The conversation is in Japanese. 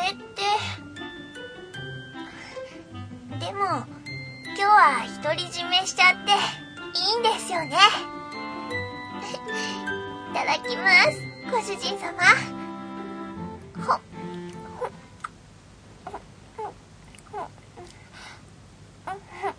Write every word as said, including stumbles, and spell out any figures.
れって。でも今日は独り占めしちゃっていいんですよね。いただきます、ご主人様。ほほほほほ